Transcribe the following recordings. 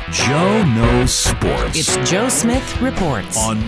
Joe Knows Sports. It's Joe Smith Reports on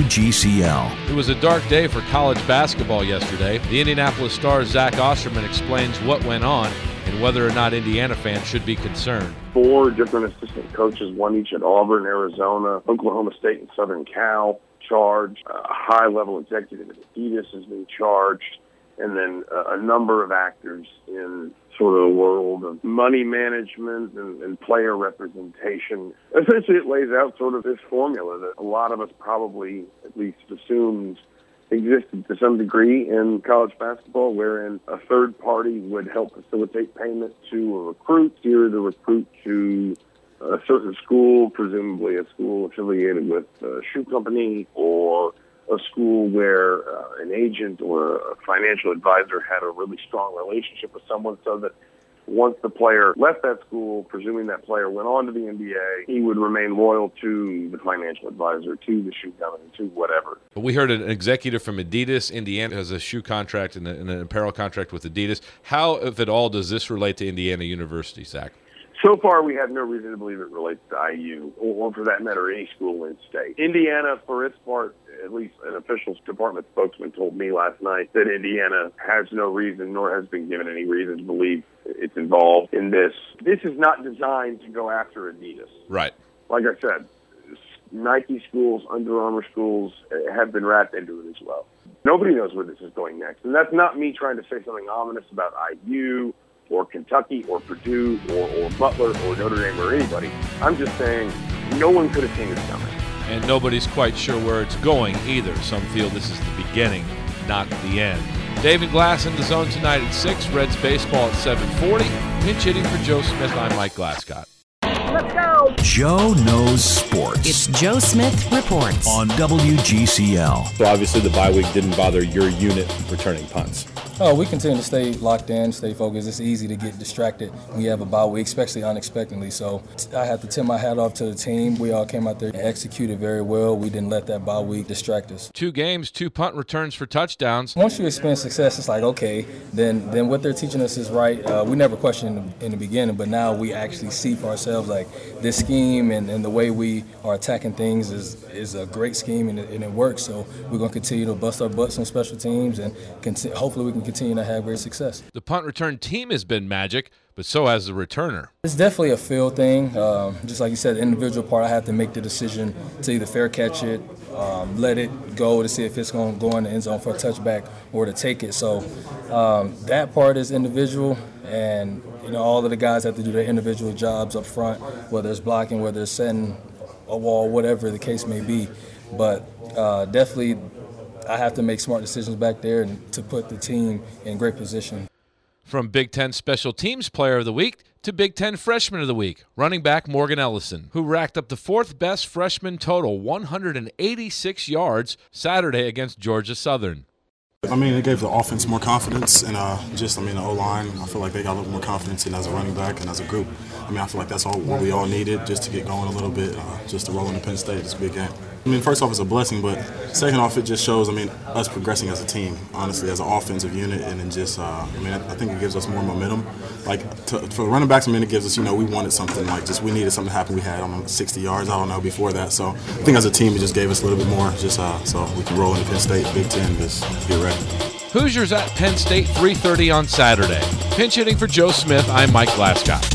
WGCL. It was a dark day for college basketball yesterday. The Indianapolis Star's Zach Osterman explains what went on and whether or not Indiana fans should be concerned. 4 different assistant coaches, one each at Auburn, Arizona, Oklahoma State, and Southern Cal, charged. A high-level executive at Adidas has been charged. And then a number of actors in sort of the world of money management and player representation. Essentially, it lays out sort of this formula that a lot of us probably at least assumed existed to some degree in college basketball, wherein a third party would help facilitate payment to a recruit, steer the recruit to a certain school, presumably a school affiliated with a shoe company, or a school where an agent or a financial advisor had a really strong relationship with someone, so that once the player left that school, presuming that player went on to the NBA, he would remain loyal to the financial advisor, to the shoe company, to whatever. We heard an executive from Adidas. Indiana has a shoe contract and an apparel contract with Adidas. How, if at all, does this relate to Indiana University, Zach? So far, we have no reason to believe it relates to IU, or for that matter, any school in state. Indiana, for its part, at least an official department spokesman told me last night that Indiana has no reason, nor has been given any reason to believe it's involved in this. This is not designed to go after Adidas. Right. Like I said, Nike schools, Under Armour schools have been wrapped into it as well. Nobody knows where this is going next. And that's not me trying to say something ominous about IU or Kentucky or Purdue or Butler or Notre Dame or anybody. I'm just saying no one could have seen this coming. And nobody's quite sure where it's going either. Some feel this is the beginning, not the end. David Glass in the zone tonight at 6. Reds baseball at 7:40. Pinch hitting for Joe Smith. I'm Mike Glascott. Let's go! Joe Knows Sports. It's Joe Smith Reports on WGCL. So obviously the bye week didn't bother your unit returning punts. Oh, we continue to stay locked in, stay focused. It's easy to get distracted when you have a bye week, especially unexpectedly. So I have to tip my hat off to the team. We all came out there and executed very well. We didn't let that bye week distract us. 2 games, 2 punt returns for touchdowns. Once you experience success, it's like, okay, then what they're teaching us is right. We never questioned in the beginning, but now we actually see for ourselves, like, this scheme and the way we are attacking things is a great scheme, and it works. So we're going to continue to bust our butts on special teams, and hopefully we can continue to have great success. The punt return team has been magic, but so has the returner. It's definitely a feel thing. Just like you said, the individual part, I have to make the decision to either fair catch it, let it go to see if it's going to go in the end zone for a touchback, or to take it. So that part is individual, and all of the guys have to do their individual jobs up front, whether it's blocking, whether it's setting a wall, whatever the case may be. But definitely I have to make smart decisions back there and to put the team in great position. From Big Ten Special Teams Player of the Week to Big Ten Freshman of the Week, running back Morgan Ellison, who racked up the 4th best freshman total, 186 yards, Saturday against Georgia Southern. I mean, it gave the offense more confidence, and the O-line, I feel like they got a little more confidence in as a running back and as a group. I mean, I feel like that's all what we all needed just to get going a little bit, just to roll into Penn State. It's a big game. I mean, first off, it's a blessing, but second off, it just shows, us progressing as a team, honestly, as an offensive unit, and then just, I think it gives us more momentum. For the running backs, it gives us, we wanted something, we needed something to happen. We had, 60 yards, before that. So I think as a team, it just gave us a little bit more, just so we can roll into Penn State, Big Ten, just get ready. Hoosiers at Penn State, 3:30 on Saturday. Pinch hitting for Joe Smith, I'm Mike Glascott.